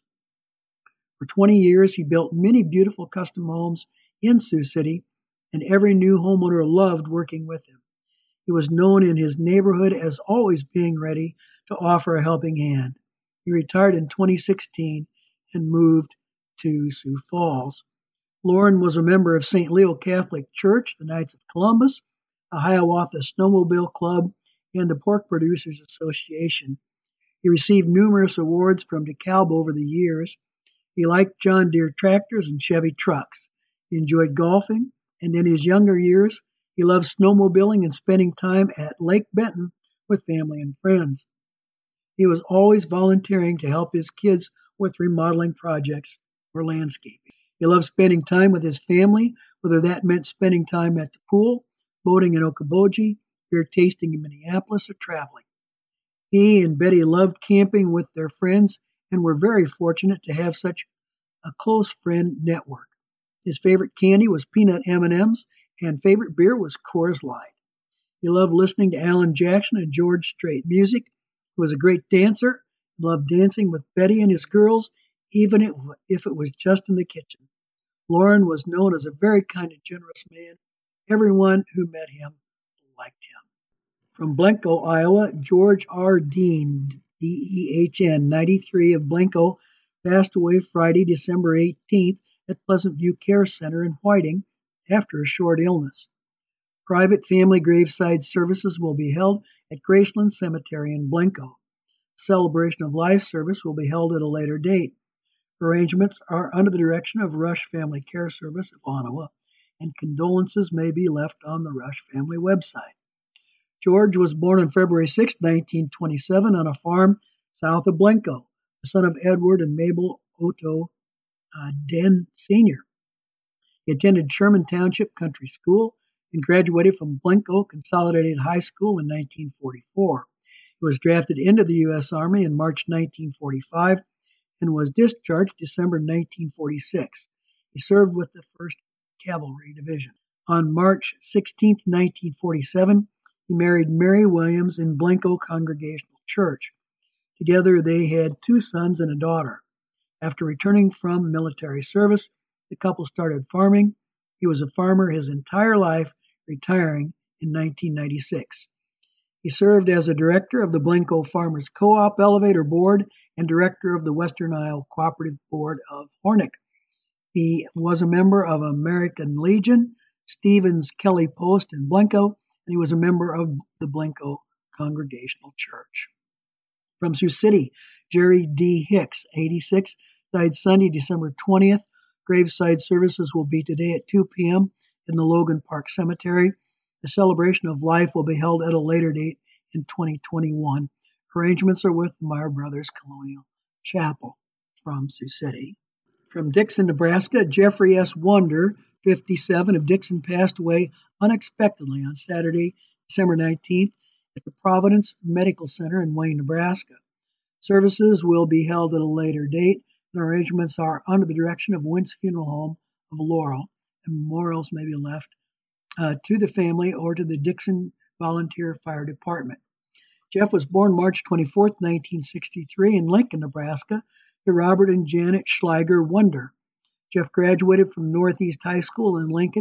For twenty years, he built many beautiful custom homes in Sioux City, and every new homeowner loved working with him. He was known in his neighborhood as always being ready to offer a helping hand. He retired in twenty sixteen and moved to Sioux Falls. Lauren was a member of Saint Leo Catholic Church, the Knights of Columbus, the Hiawatha Snowmobile Club, and the Pork Producers Association. He received numerous awards from DeKalb over the years. He liked John Deere tractors and Chevy trucks. He enjoyed golfing, and in his younger years, he loved snowmobiling and spending time at Lake Benton with family and friends. He was always volunteering to help his kids with remodeling projects or landscaping. He loved spending time with his family, whether that meant spending time at the pool, boating in Okoboji, beer tasting in Minneapolis, or traveling. He and Betty loved camping with their friends and were very fortunate to have such a close friend network. His favorite candy was peanut M and M's, and favorite beer was Coors Light. He loved listening to Alan Jackson and George Strait music. He was a great dancer, loved dancing with Betty and his girls, even if it was just in the kitchen. Lauren was known as a very kind and generous man. Everyone who met him liked him. From Blenko, Iowa, George R. Dean, D E H N, ninety-three, of Blenko, passed away Friday, December eighteenth at Pleasant View Care Center in Whiting after a short illness. Private family graveside services will be held at Graceland Cemetery in Blenko. A celebration of life service will be held at a later date. Arrangements are under the direction of Rush Family Care Service of Ottawa, and condolences may be left on the Rush family website. George was born on February sixth, nineteen twenty-seven, on a farm south of Blenko, the son of Edward and Mabel Otto uh, Den Senior He attended Sherman Township Country School and graduated from Blenko Consolidated High School in nineteen forty-four. He was drafted into the U S Army in March nineteen forty-five and was discharged December nineteen forty-six. He served with the first Cavalry Division. On March sixteenth, nineteen forty-seven, he married Mary Williams in Blenko Congregational Church. Together they had two sons and a daughter. After returning from military service, the couple started farming. He was a farmer his entire life, retiring in nineteen ninety-six. He served as a director of the Blenko Farmers Co-op Elevator Board and director of the Western Isle Cooperative Board of Hornick. He was a member of American Legion, Stevens Kelly Post in Blenko, and he was a member of the Blenko Congregational Church. From Sioux City, Jerry D. Hicks, eighty-six, died Sunday, December twentieth. Graveside services will be today at two p.m. in the Logan Park Cemetery. The celebration of life will be held at a later date in twenty twenty-one. Arrangements are with Meyer Brothers Colonial Chapel. From Sioux City. From Dixon, Nebraska, Jeffrey S. Wonder, fifty-seven, of Dixon, passed away unexpectedly on Saturday, December nineteenth, at the Providence Medical Center in Wayne, Nebraska. Services will be held at a later date, and arrangements are under the direction of Wentz Funeral Home of Laurel, and memorials may be left uh, to the family or to the Dixon Volunteer Fire Department. Jeff was born March twenty-fourth, nineteen sixty-three, in Lincoln, Nebraska, to Robert and Janet Schleiger Wonder. Jeff graduated from Northeast High School in Lincoln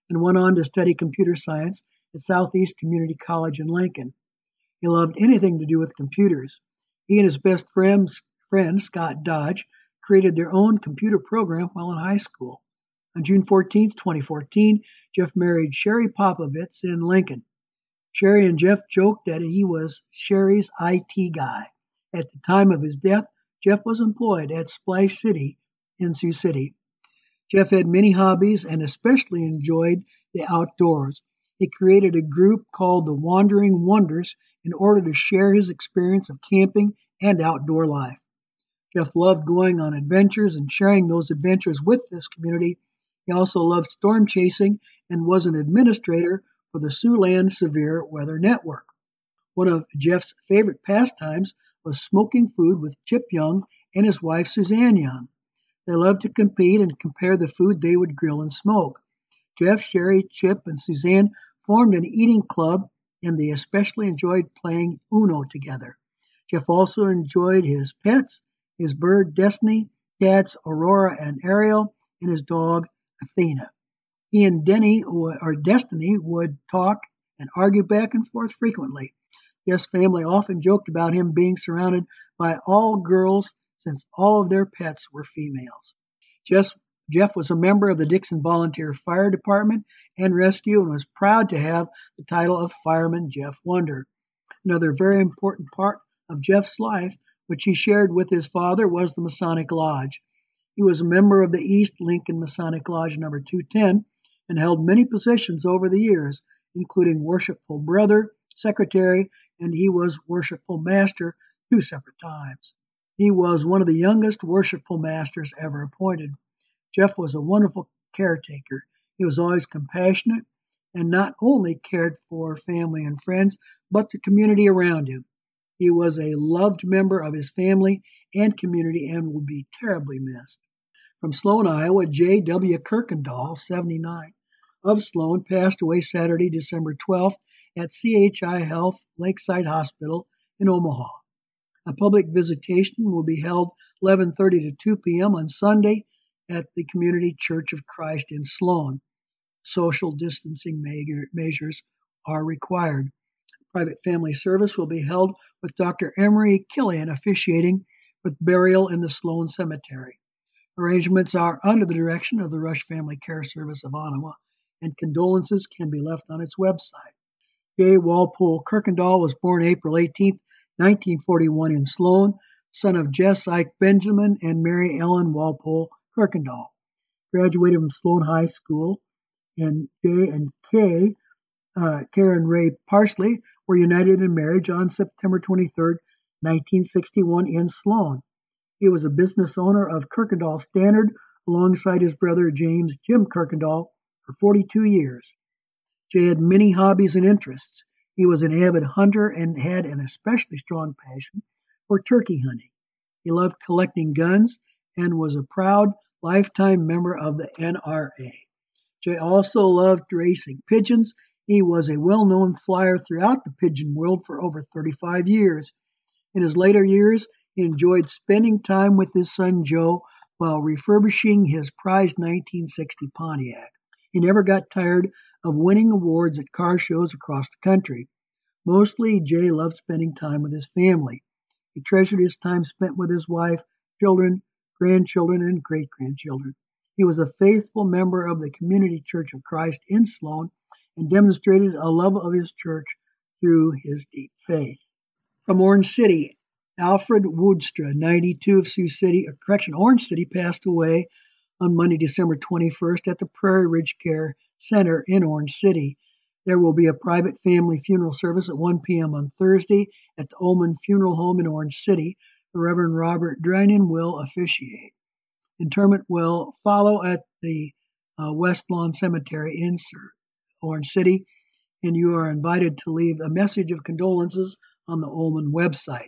and went on to study computer science at Southeast Community College in Lincoln. He loved anything to do with computers. He and his best friend, friend Scott Dodge created their own computer program while in high school. On June fourteenth, twenty fourteen, Jeff married Sherry Popovitz in Lincoln. Sherry and Jeff joked that he was Sherry's I T guy. At the time of his death, Jeff was employed at Splash City in Sioux City. Jeff had many hobbies and especially enjoyed the outdoors. He created a group called the Wandering Wonders in order to share his experience of camping and outdoor life. Jeff loved going on adventures and sharing those adventures with this community. He also loved storm chasing and was an administrator for the Siouxland Severe Weather Network. One of Jeff's favorite pastimes was smoking food with Chip Young and his wife Suzanne Young. They loved to compete and compare the food they would grill and smoke. Jeff, Sherry, Chip, and Suzanne formed an eating club, and they especially enjoyed playing Uno together. Jeff also enjoyed his pets, his bird Destiny, cats Aurora and Ariel, and his dog Athena. He and Denny, or Destiny, would talk and argue back and forth frequently. Jeff's family often joked about him being surrounded by all girls since all of their pets were females. Jeff, Jeff was a member of the Dixon Volunteer Fire Department and Rescue and was proud to have the title of Fireman Jeff Wonder. Another very important part of Jeff's life, which he shared with his father, was the Masonic Lodge. He was a member of the East Lincoln Masonic Lodge number two ten and held many positions over the years, including Worshipful Brother, Secretary, and he was Worshipful Master two separate times. He was one of the youngest Worshipful Masters ever appointed. Jeff was a wonderful caretaker. He was always compassionate and not only cared for family and friends, but the community around him. He was a loved member of his family and community and will be terribly missed. From Sloan, Iowa, J W Kirkendall, seventy-nine, of Sloan, passed away Saturday, December twelfth at C H I Health Lakeside Hospital in Omaha. A public visitation will be held eleven thirty to two p.m. on Sunday at the Community Church of Christ in Sloan. Social distancing measures are required. Private family service will be held with Doctor Emery Killian officiating with burial in the Sloan Cemetery. Arrangements are under the direction of the Rush Family Care Service of Ottawa, and condolences can be left on its website. J. Walpole Kirkendall was born April eighteenth, nineteen forty-one in Sloan, son of Jess Ike Benjamin and Mary Ellen Walpole Kirkendall. Graduated from Sloan High School, and J and K, uh, Karen Ray Parsley, were united in marriage on September twenty-third, nineteen sixty-one in Sloan. He was a business owner of Kirkendall Standard alongside his brother James Jim Kirkendall for forty-two years. Jay had many hobbies and interests. He was an avid hunter and had an especially strong passion for turkey hunting. He loved collecting guns and was a proud lifetime member of the N R A. Jay also loved racing pigeons. He was a well-known flyer throughout the pigeon world for over thirty-five years. In his later years, he enjoyed spending time with his son Joe while refurbishing his prized nineteen sixty Pontiac. He never got tired of winning awards at car shows across the country. Mostly, Jay loved spending time with his family. He treasured his time spent with his wife, children, grandchildren, and great-grandchildren. He was a faithful member of the Community Church of Christ in Sloan and demonstrated a love of his church through his deep faith. From Orange City, Alfred Woodstra, ninety-two, of Sioux City, or correction, Orange City, passed away on Monday, December twenty-first at the Prairie Ridge Care Center in Orange City. There will be a private family funeral service at one p.m. on Thursday at the Ullman Funeral Home in Orange City. The Reverend Robert Drinan will officiate. Interment will follow at the uh, West Lawn Cemetery in Orange City, and you are invited to leave a message of condolences on the Ullman website.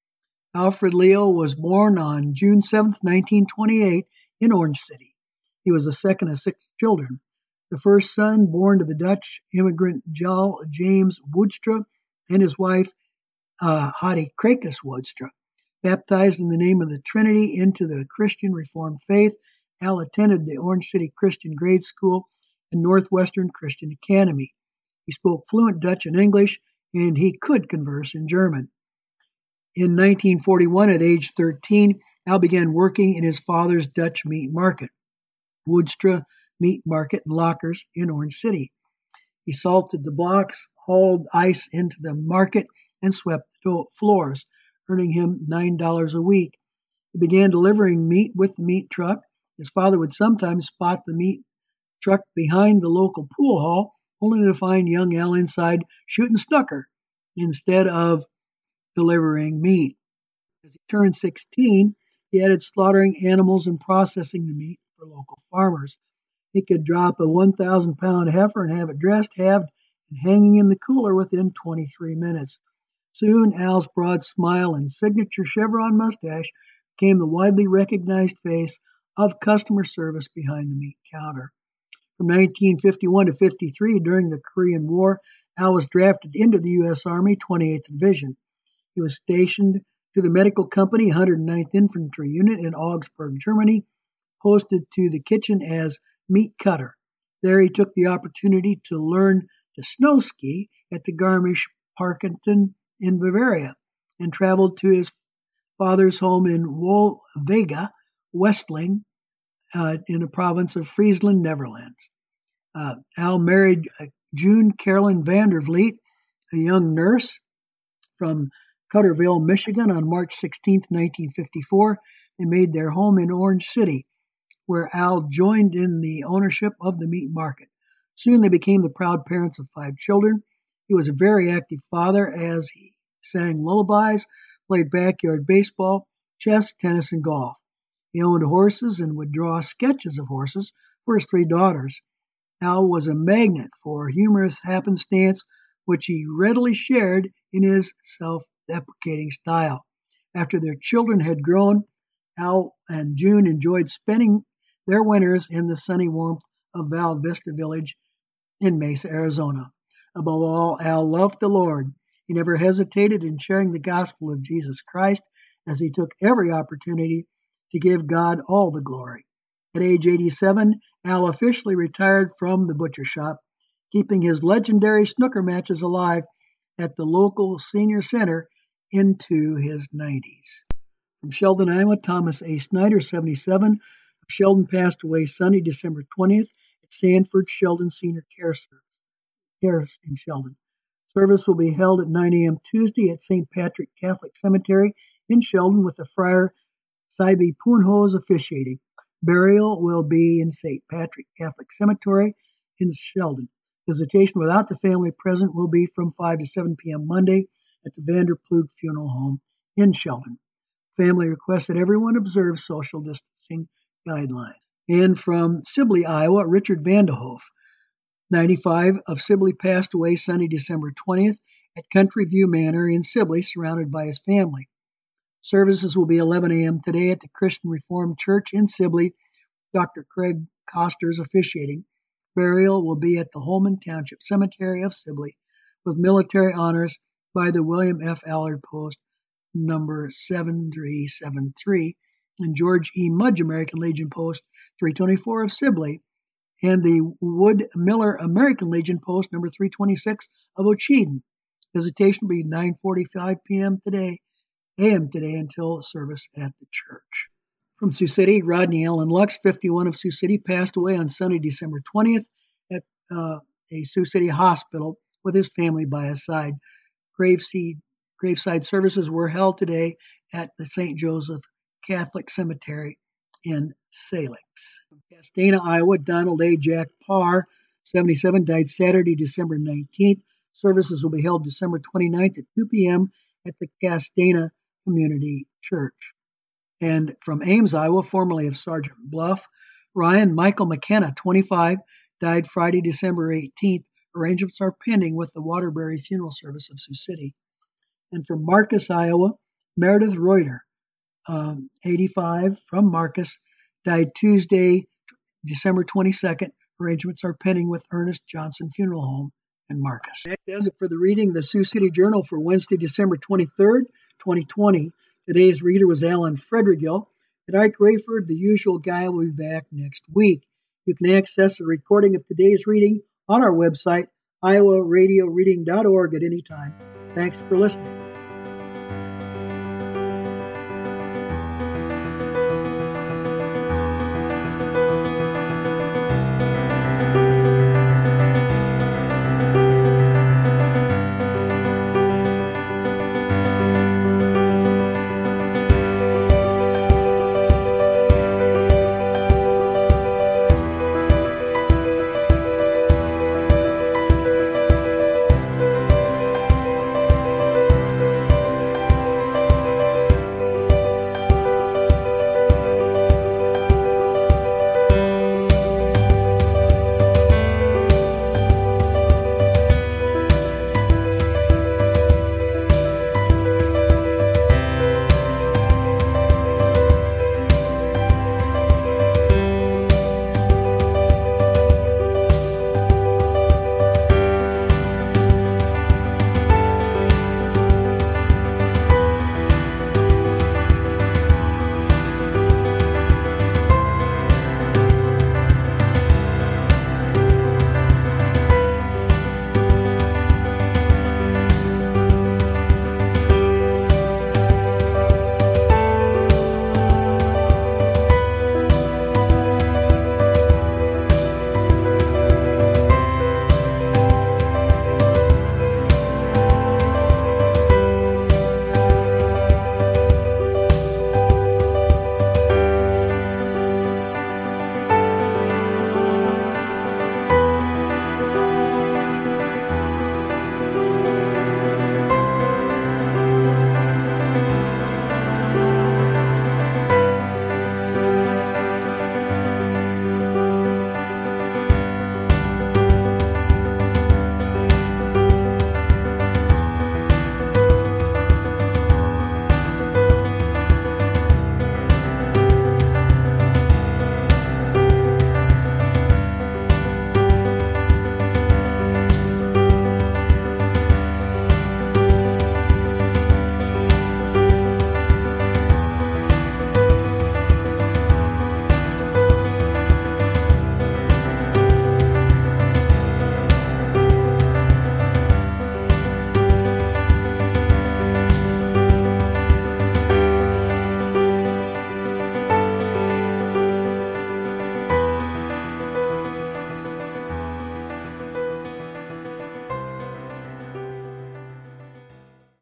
Alfred Leo was born on June seventh, nineteen twenty-eight, in Orange City. He was the second of six children. The first son, born to the Dutch immigrant James Woodstra and his wife, uh, Hattie Krakus Woodstra. Baptized in the name of the Trinity into the Christian Reformed faith, Al attended the Orange City Christian Grade School and Northwestern Christian Academy. He spoke fluent Dutch and English, and he could converse in German. In nineteen forty-one, at age thirteen, Al began working in his father's Dutch meat market, Woodstra Meat Market and Lockers in Orange City. He salted the blocks, hauled ice into the market, and swept the floors, earning him nine dollars a week. He began delivering meat with the meat truck. His father would sometimes spot the meat truck behind the local pool hall, only to find young Al inside shooting snooker instead of delivering meat. As he turned sixteen, he added slaughtering animals and processing the meat for local farmers. He could drop a one thousand pound heifer and have it dressed, halved, and hanging in the cooler within twenty-three minutes. Soon, Al's broad smile and signature chevron mustache became the widely recognized face of customer service behind the meat counter. From nineteen fifty-one to fifty-three, during the Korean War, Al was drafted into the U S Army twenty-eighth Division. He was stationed to the Medical Company one hundred ninth Infantry Unit in Augsburg, Germany, posted to the kitchen as meat cutter. There he took the opportunity to learn to snow ski at the Garmisch-Partenkirchen in Bavaria and traveled to his father's home in Wolvega, Westling, uh, in the province of Friesland, Netherlands. Uh, Al married uh, June Carolyn Vandervliet, a young nurse from Cutterville, Michigan, on March sixteenth, nineteen fifty-four. They made their home in Orange City, where Al joined in the ownership of the meat market. Soon they became the proud parents of five children. He was a very active father as he sang lullabies, played backyard baseball, chess, tennis, and golf. He owned horses and would draw sketches of horses for his three daughters. Al was a magnet for humorous happenstance, which he readily shared in his self-deprecating style. After their children had grown, Al and June enjoyed spending their winters in the sunny warmth of Val Vista Village in Mesa, Arizona. Above all, Al loved the Lord. He never hesitated in sharing the gospel of Jesus Christ, as he took every opportunity to give God all the glory. At age eighty-seven, Al officially retired from the butcher shop, keeping his legendary snooker matches alive at the local senior center into his nineties. From Sheldon, Iowa, Thomas A. Snyder, seventy-seven. Sheldon passed away Sunday, December twentieth at Sanford Sheldon Senior Care Service Care in Sheldon. Service will be held at nine a.m. Tuesday at Saint Patrick Catholic Cemetery in Sheldon, with the Friar Saibi Punhos officiating. Burial will be in Saint Patrick Catholic Cemetery in Sheldon. Visitation without the family present will be from five to seven p.m. Monday at the Vanderplug Funeral Home in Sheldon. Family requests that everyone observe social distancing guidelines. And from Sibley, Iowa, Richard Vanderhoof, ninety-five, of Sibley, passed away Sunday, December twentieth at Country View Manor in Sibley, surrounded by his family. Services will be eleven a.m. today at the Christian Reformed Church in Sibley. Doctor Craig Costers officiating. Burial will be at the Holman Township Cemetery of Sibley, with military honors by the William F. Allard Post number seven three seven three and George E. Mudge American Legion Post three twenty-four of Sibley, and the Wood Miller American Legion Post number three twenty-six of Ocheeden. Visitation will be nine forty-five p.m. today, a m today, until service at the church. From Sioux City, Rodney Allen Lux, fifty-one, of Sioux City, passed away on Sunday, December twentieth at uh, a Sioux City hospital with his family by his side. Graveside, graveside services were held today at the Saint Joseph Catholic Cemetery in Salix. From Castana, Iowa, Donald A. Jack Parr, seventy-seven, died Saturday, December nineteenth. Services will be held December twenty-ninth at two p.m. at the Castana Community Church. And from Ames, Iowa, formerly of Sergeant Bluff, Ryan Michael McKenna, twenty-five, died Friday, December eighteenth. Arrangements are pending with the Waterbury Funeral Service of Sioux City. And from Marcus, Iowa, Meredith Reuter, um, eighty-five, from Marcus, died Tuesday, December twenty-second. Arrangements are pending with Ernest Johnson Funeral Home in Marcus. That does it for the reading of the Sioux City Journal for Wednesday, December twenty-third, twenty twenty. Today's reader was Alan Frederigill. And Ike Rayford, the usual guy, will be back next week. You can access a recording of today's reading on our website, iowa radio reading dot org, at any time. Thanks for listening.